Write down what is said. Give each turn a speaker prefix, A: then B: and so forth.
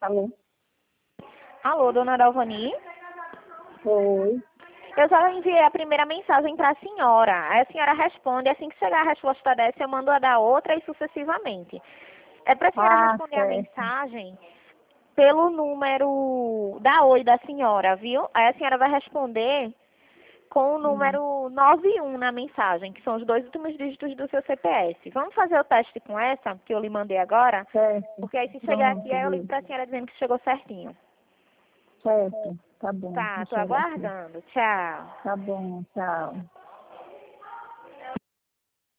A: Alô?
B: Alô, dona Dalvani?
A: Oi.
B: Eu só enviei a primeira mensagem para a senhora. Aí a senhora responde, assim que chegar a resposta dessa, eu mando a da outra e sucessivamente. É para a senhora
A: Ah,
B: responder a
A: certo.
B: mensagem pelo número da Oi da senhora, viu? Aí a senhora vai responder com o
A: Hum,
B: número 91 na mensagem, que são os dois últimos dígitos do seu CPF. Vamos fazer o teste com essa, que eu lhe mandei agora?
A: certo.
B: Porque aí se chegar aqui,
A: Pronto,
B: aí eu ligo
A: viu?
B: para a senhora dizendo que chegou certinho.
A: Certo. Tá bom.
B: Tá, tô
A: Deixa eu olhar aqui.
B: aguardando. Tchau.
A: Tá bom, tchau.